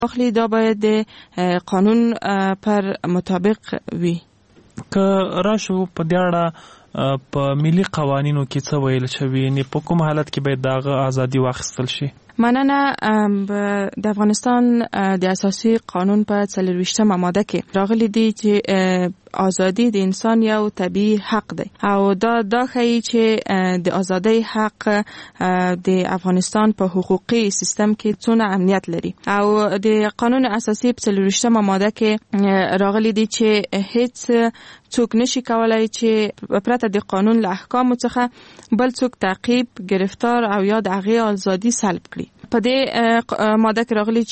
اخلي دا باید د قانون پر مطابق وي. که راشو په دې اړه په ملي قوانینو کې څه ویل شوی، نه په کوم حالت کې باید دغه ازادي واخیستل شي؟ مننه. د افغانستان د اساسي قانون په 24مه ماده کې راغلي دي چې ازادي د انسان یو طبیعي حق دی او دا ښیي چې د ازادۍ حق د افغانستان په حقوقي سیستم کې څونه اهمیت لري او د قانون اساسي په 24مه ماده کې راغلي دي چې هیڅ څوک نشي کولای چې پرته د قانون له احکامو څخه بل څوک تعقیب، گرفتار او یا د هغې ازادي سلب کړي. په دې ماده کې راغلي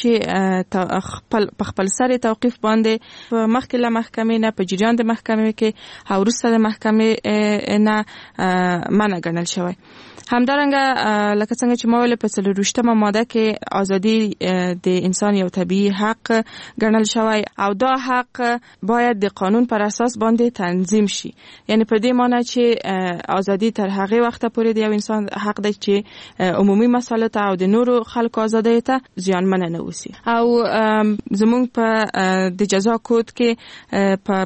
چې په خپل سر توقیف باندې مخکې له محکمې نه په جریان د محکمې کې او وروسته د محکمې نه منع ګڼل شوی. همدارنګه لکه څنګه چې ما ویل په 24مه ماده کې ازادي د انسان یو طبیعي حق ګڼل شوی او دا حق باید د قانون پر اساس باندې تنظیم شي. یعنی په دې معنی چې ازادي تر هغه وخت پورې د یو انسان حق دی چې عمومي مسایلو ته او د نورو خلکو ازادۍ ته زیانمن نه وسی. او زمونږ په د جزا کود کې په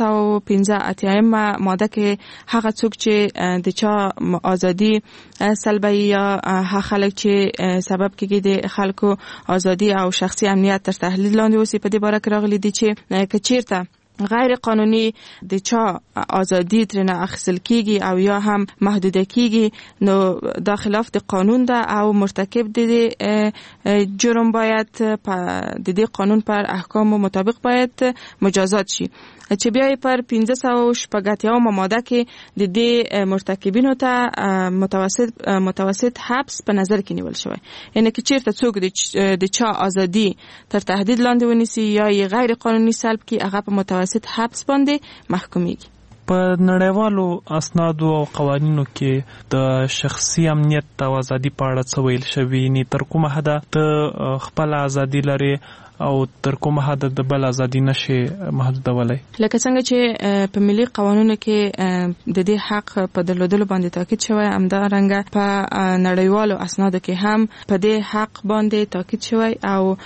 585 ماده کې هغه څوک چې د چا ازادي سلبي یا خلک چې سبب کېږي د خلکو ازادي او شخصي امنیت تر تحلیل لاندې وسی، په دې باره کې راغلي دي چې کچیرته غیر قانوني د چا ازادي ترنه اخیستل کیږي او یا هم محدوده کیږي، نو دا خلاف د قانون ده او مرتکب د جرم باید د دې قانون پر احکام مطابق باید مجازات شي. چې بیا پر 586 ماده کې د دې مرتکبینو ته متوسط حبس په نظر کې نیول شوی. یعنی که چیرته څوک د چا ازادي تر تهدید لاندې ونیسي یا غیر قانوني سلب کی، هغه په متوسط حبس باندې محکومیږي. په نړیوالو اسنادو او قوانینو کې د شخصي امنیت او ازادي په اړه څه ویل شوی؟ نه تر کومه حد ته خپل ازادي لري او تر کومه حد د بل ازادي نشي محدودولای؟ لکه څنګه چې په ملي قوانینو کې د دې حق په درلودلو باندې تاکید شوی، همدارنګه په نړیوالو اسنادو کې هم په دې حق باندې تاکید شوی او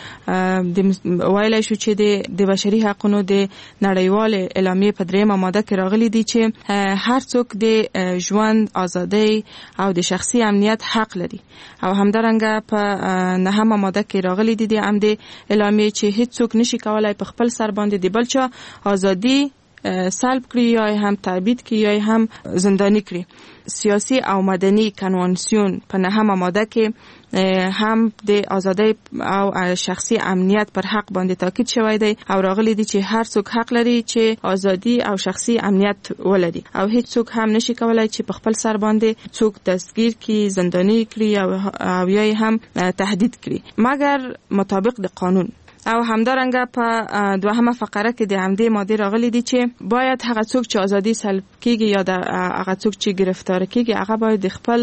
ویلای شو چې د بشري حقوقو د نړیوال اعلامیه په 3مه ماده کې راغلي دي چې هر څوک د ژوند، ازادۍ او د شخصي امنیت حق لري او همدارنګه په 9مه ماده کې راغلي دي د عمد اعلامیه چې هیڅ څوک نشي کولای په خپل سر باندې د بل چا ازادي سلب کړي یا هم تبعید کړي یا هم زندانی کړي. سیاسی او مدني کنوانسیون په 9مه ماده کې هم د ازادۍ او شخصي امنیت پر حق باندې تاکید شوی دی او راغلی دی چې هر څوک حق لري چې ازادي او شخصي امنیت ولري او هیڅ څوک هم نشي کولای چې په خپل سر باندې څوک دستگیر کړي، زندانی کړي او یا هم تهدید کړي مګر مطابق د قانون. او همدارنګه په 2مه فقره کې د همدې ماده راغلي دي چې باید هغه څوک چې ازادي سلب کیږي یا هغه څوک چې گرفتار کیږي هغه باید د خپل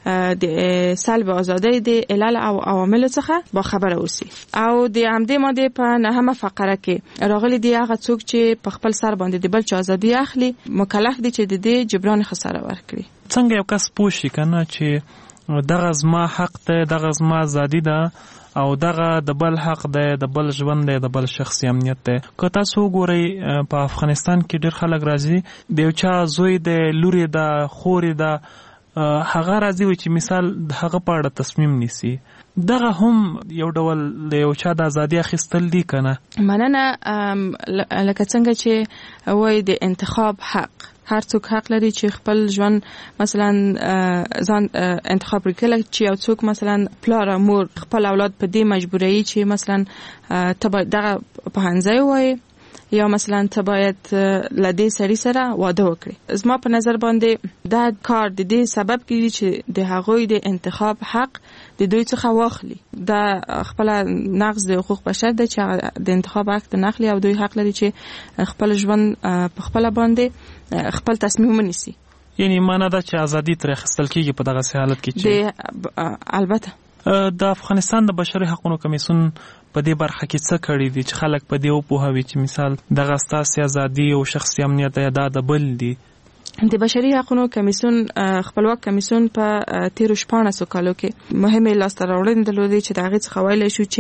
د سلب ازادۍ د علل او عوامل څخه با خبره اوسي. او د همدې ماده په 9مه فقره کې راغلي دي هغه څوک چې په خپل سر باندې د بل چا ازادي اخلي مکلف دي چې د دې جبران خساره ورکړي. څنګه یو کس پوښي کنه چې دغه زما حق ته، دغه زما ازادي ده او دغه د بل حق دی، د بل ژوند دی، د بل شخصي امنیت دی. که تاسو وګورئ په افغانستان کې ډېر خلک راځي د یو چا زوی دی، لوري ده، خوري ده، هغه راځي وي چې مثال د هغه په اړه تصمیم نیسي. دغه هم یو ډول د یو چا د ازادي اخیستل دي که نه؟ مننه. لکه څنګه چې وایي د انتخاب حق، هر څوک حق لري چې خپل ژوند مثلا ځان انتخاب وکړي. چې یو څوک مثلا پلار مور خپل اولاد په دې مجبوري چې مثلا ته باید دغه پوهنځی وایي یا مثلا ته باید لدې سړي سره واده وکړي. زما په نظر باندې دا کار د دې سبب کیږي چې د هغوی د انتخاب حق د دوی څخه واخلي. دا خپل نقض د حقوق بشر دی چې د انتخاب حق نه اخلي او دوی حق لري چې خپل ژوند په خپل باندې خپل تصمیم ونیسي. یعنی معنا دا چې ازادي تر اخیستل کیږي په دغه حالت کې چې البته د افغانستان د بشري حقوقو کمیسیون په دې برخه کې څه کړی دي چې خلک په دې وپوهوي چې مثال دغه ستاسو ازادي او شخصي امنیت یا د بل دي؟ د بشري حقوقو کمیسیون خپلواک کمیسیون په 13 کالو کې مهمه لاسته راوړنې درلودې چې د هغې څخه ویلی شو چې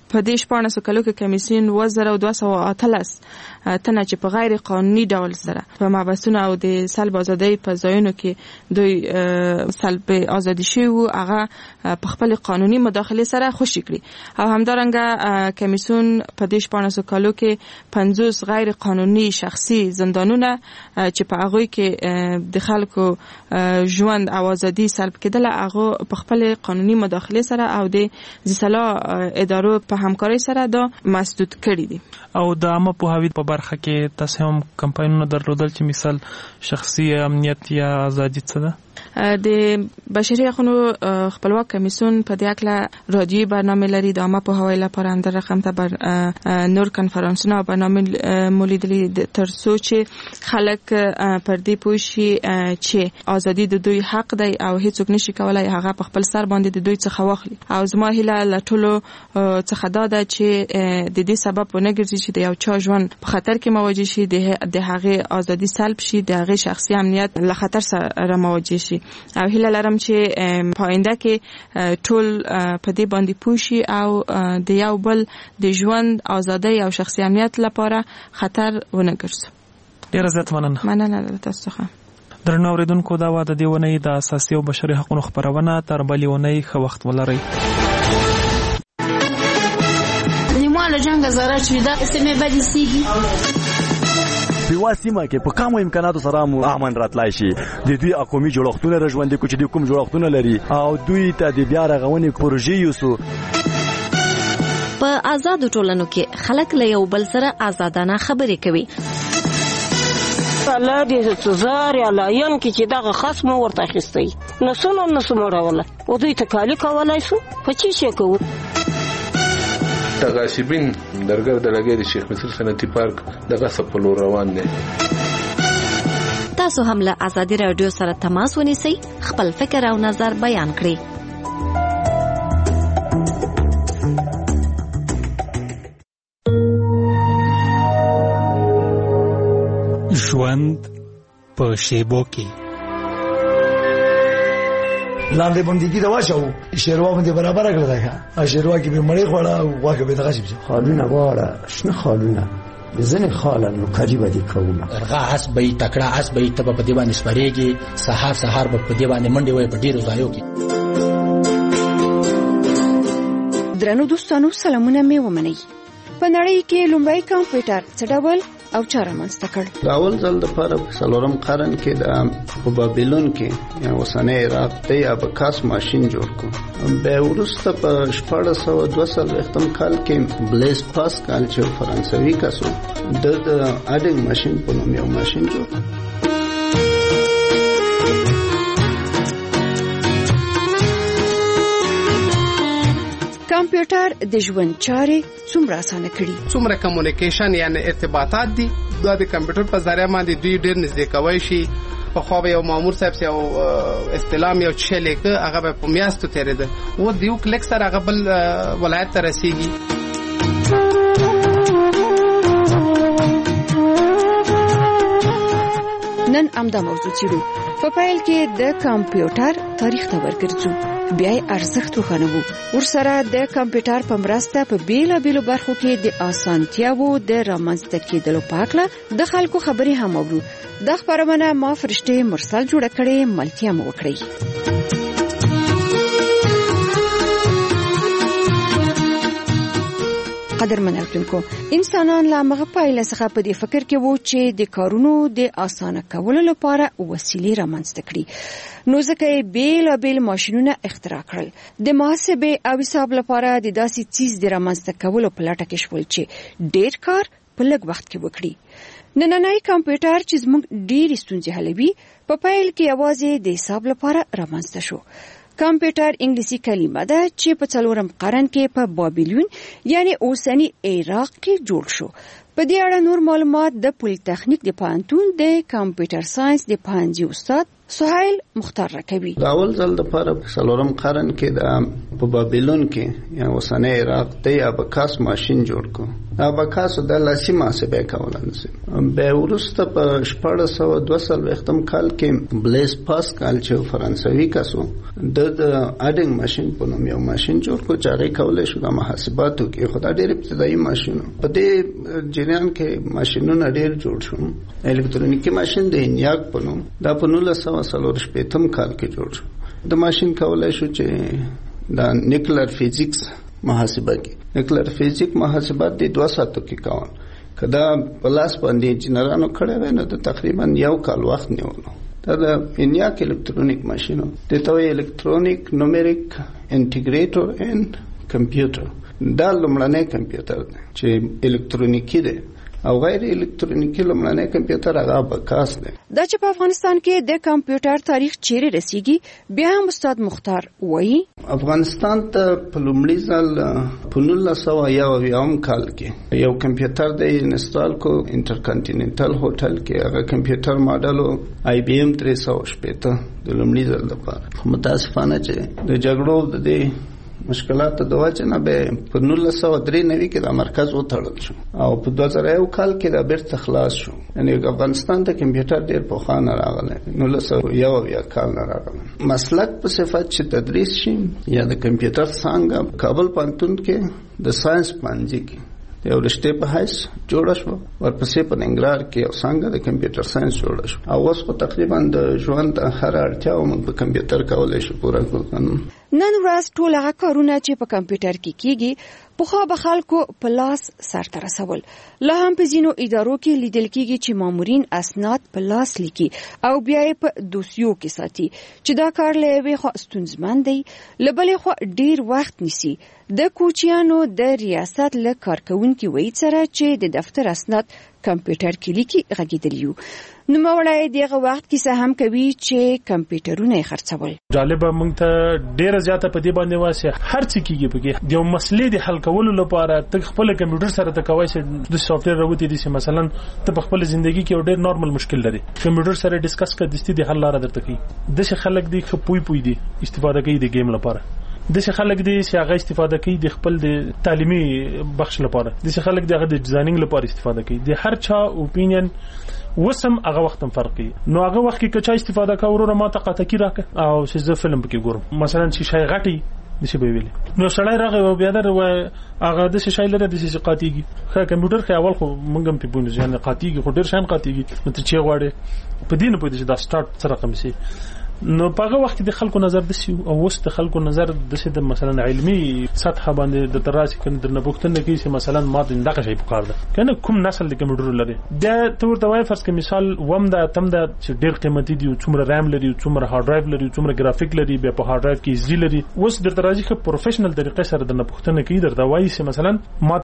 په دې 14 کلو کې کمیسیون 2218 تنه چې په غیر قانوني ډول سره په محبسونو او د سلب ازادۍ په ځایونو کې دوی سلب ازادي شوی او هغه په خپل قانوني مداخله سره خوشی کړی او همدارنګه کمیسیون په دې 14 کلو کې 50 غیر قانوني شخصي زندانونه چې په هغه کې د خلکو ژوند او ازادي سلب کېدل هغه په خپل قانوني مداخله سره او د ځلا ادارو په همکارۍ سره دا مسدود کړی دي او د عامه پوهاوی په برخه کې تاسو هم کمپاینونه درلودل چې مثال شخصي امنیت یا ازادي څه ده د بشري حقوقو خپلواک کمیسیون په دې اړه رادیوي برنامه لري د عامه پوهاوی لپاره هم د رقم ته بر نور کنفرانسونه او برنامه مولیدلې ترڅو چې خلک پر دې پوه شي چې ازادي د دوی حق دی او هیڅوک نشي کولای هغه په خپل سر باندې د دوی څخه واخلي او زما هیله له ټولو څخه دا ده چې د دې سبب ونه ګرځي چې د یو چا ژوند په خطر کې مواجه شي د هغه ازادي سلب شي د هغه شخصي امنیت له خطر سره مواجه شي او هیله لرم چې پاینده کې ټول په دې باندې پوښي او د یو بل د ژوند ازادي او شخصي امنیت لپاره خطر ونه ګرځي. ډیره زیات مننه تاسو ته. درنو اوریدونکو دا واده دی ونی د اساسي او بشري حقوقو خبرونه تر بلې ونی خو وخت ولري. نیمه جنگ زره چې دا سمې بدې سیږي په واسمه کې په کومو امکاناتو سره مو امن راتلای شي د دوی اقومي جوړښتونه رژوندې کو چې د کوم جوړښتونه لري او دوی ته د بیا رغونې پروژې یوسو. په آزاد ټولنو کې خلک له یو بل سره آزادانه خبرې کوي. الله دې څزار یا لاین کې چې دغه خصم ورته اخیستي نسو راوله او دوی تکالی کولای شو په چی شي کوو. تغاصبین درګر د لګي د شیخ مصر صنعتي پارک دغه سپلو روان دي. تاسو هم له آزادي رادیو سره تماس ونیسئ خپل فکر او نظر بیان کړئ. ژوند په شیبو کې لاندې باندې دا واچو شیروا باندې برابر کړل دا شیروا کې به مړې خوړه او واګه به دغه شي خالونه واړه شنه خالونه ځنه خالن نو قریبه دي کومه درغه حسبې تکړه حسبې ته په دې باندې سپریږي سحر په دې باندې منډي وي په ډیرو ځایو کې. درنو دوستانو سلامونه مې ومنئ. په نړۍ کې لومړی کمپیوټر څه ډول او چاره منځته کړ؟ اول ځل د پاره په 4م قرن کې د بابلون کې یا اوسنۍ عراق ته ابکاس ماشين جوړ کړ. به ورسته په 1422 کال کې بلیز پاسکال چې فرانسوي کسو د اډینګ ماشين په نوم یو ماشين جوړ کړ. کمپیوټر د ژوند چارې څومره اسانه کړي؟ څومره کمیونیکیشن یعنی ارتباطات دي د کمپیوټر په ذریعہ باندې دوی ډېر نږدې کوي شي. په خو به یو مامور صاحب یو استلام یو چې لیکه هغه په میاشتو تیرېده و دیو کلیک سره هغه بل ولایت ته رسیږي. نن امدا موضوع چیرو په پایل کې د کمپیوټر تاریخ ته ورګرځو بیا ارزښت وخنوو ورسره د کمپیوټر په مرسته په بیلابیلو برخو کې د اسانتیاو د رامنځته کېدلو په اړه د خلکو خبرې هم اورو. د خبرونه ما فرشته مرسل جوړ کړي ملتیا مو وکړي. قدرمن اوریدونکو انسانان لا مغه پایله څخه په دې فکر کې وو چې د کارونو د اسانه کولو لپاره وسیلې رامنځته کړي نو ځکه بیل ماشینونه اختراع کړل. د محاسبه او حساب لپاره د داسې چیز د رامنځته کولو په لټه کې شول چې ډېر کار په لږ وخت کې وکړي. نننۍ کمپیوټر چې زموږ ډېر ستونزې حلوي په پایل کې یوازې د حساب لپاره رامنځته شو. کمپیوټر انګلیسي کلمه ده چې په 4م قرن کې په بابلون یعنی اوسنی عراق کې جوړ شو. په دې اړه نور معلومات د پولیټیکنیک د پوهنتون د کمپیوټر ساينس د پوهنځي استاد سهیل مختار راکوي. د اول ځل لپاره په څلورم قرن کې د په بابلون کې یا اوسنی عراق د اباکاس ماشین جوړ کړ. اباکاس د لاسي محاسبه کولای به وروسته په 1622 کال کې بلیز پاسکال چې فرانسوي کسو د اډینګ ماشین په نوم یو ماشین جوړ کړ چې هغه کولای شو د محاسباتو کې خدای ډېر ابتدایي ماشین په دې جریان کې ماشینونه ډېر جوړ شو. الکترونیکي ماشین د انیاک په نوم دا په 1948 کال کې جوړ شو. د ماشین کولای شو چې د نیوکلیر فزیکس محاسبه کوي. نیوکلیر فزیک محاسبات د 2 ساعتو کې کول کدا پلاس باندې انجینرانو کړه وای نو د تقریبا 1 کال وخت نیولو. دا د انیاک الکترونیک ماشینو د توي الکترونیک نومریک انټیګریټر اند کمپیوټر دا لومړنی کمپیوټر دی چې الکترونیکی دی او غیر الکترونیکی لومړنی کمپیوټر هغه اباکاس دی. دا چې په افغانستان کې د کمپیوټر تاریخ چیرې رسیږي بیا هم استاد مختار وایي افغانستان ته په لومړي ځل په 1901 کال کې یو کمپیوټر د انسټال کو انټرکانټیننټل هوټل کې هغه کمپیوټر ماډل آی بی ایم 360 د لومړي ځل لپاره متاسفانه چې د جګړو د دې مشکلات د وجه نه به په 1993 کې د مرکز وتړل شو او په 2001 کال کې د بیرته خلاص شو. یعنی افغانستان ته کمپیوټر ډیر په خانه راغلی 1901 کال نه راغلی. مسلک په صفت چې تدریس شي یا د کمپیوټر څنګه کابل پوهنتون کې د ساينس پانځي کې یو رشته په حیث جوړ شو ورپسې په ننګرهار کې یو څنګه د کمپیوټر ساينس جوړ شو او اوس په تقریبا د ژوند هر اړتیا موږ په کمپیوټر کولای شو پوره کړو. نن ورځ ټول هغه کارونه چې په کمپیوټر کې کیږي پخوا به خلکو په لاس سرته رسول. لا هم په ځینو ادارو کې لیدل کیږي چې مامورین اسناد په لاس لیکي او بیا یې په دوسیو کې ساتي چې دا کار له یوې خوا ستونزمن دی له بلې خوا ډیر وخت نیسي. د کوچیانو د ریاست له کارکونکي وایي سره چې د دفتر اسناد کمپیوټر کې لیکي غږیدلی یو. نو مولای دغه وخت کې هم کوي چې کمپیوټرونه خرڅول. جالبه مونږ ته ډیره زیاته په دې باندې واسه هر څه کیږي پکې د مسلې د حل کولو لپاره ته خپل کمپیوټر سره ته کوي چې د سافټویر راوتی دي چې مثلا ته په خپل ژوندۍ کې ډیر نارمل مشکل لري کمپیوټر سره ډیسکس کړه د ستې حل لاره درته کوي. د څه خلک دي خپوي دي استفاده کوي د گیم لپاره. د څه خلک دي چې هغه استفاده کوي د خپل د تعلیمي بخش لپاره. د څه خلک دي هغه د ډیزاینینګ لپاره استفاده کوي. د هر چا اوپینین وسم هغه وختم فرقي. نو هغه وخت کې کچا استفاده کوي ما ته قطه کی راک او چې زه فلم پکې ګورم مثلا چې شای غټي نشي به ویلي نو سړی راغی او بیا در هغه د شای لره د سې قاتيږي. خو کمپیوټر کې اول خو مونږ هم په بونه ځان قاتيږي خو ډیر شان قاتيږي نو ته چې غواړي په دین په دې دا سٹارټ سره کوم شي نو په هغه وخت د خلکو نظر د سی او وست خلکو نظر د سی د مثلا علمي سطح باندې د تراسي کنه د نبوختنه کې چې مثلا ما دغه شی په کار ده کنه کوم نسل د کمپیوټر لري د تور د وای فرض کې مثال وم د تم د چې ډیر قیمتي دی څومره رام لري څومره هارد ډرایو لري څومره ګرافیک لري به په هارد ډرایو کې زی لري وس د تراسي په پروفیشنل طریقې سره د نبوختنه کې در د وای چې مثلا ما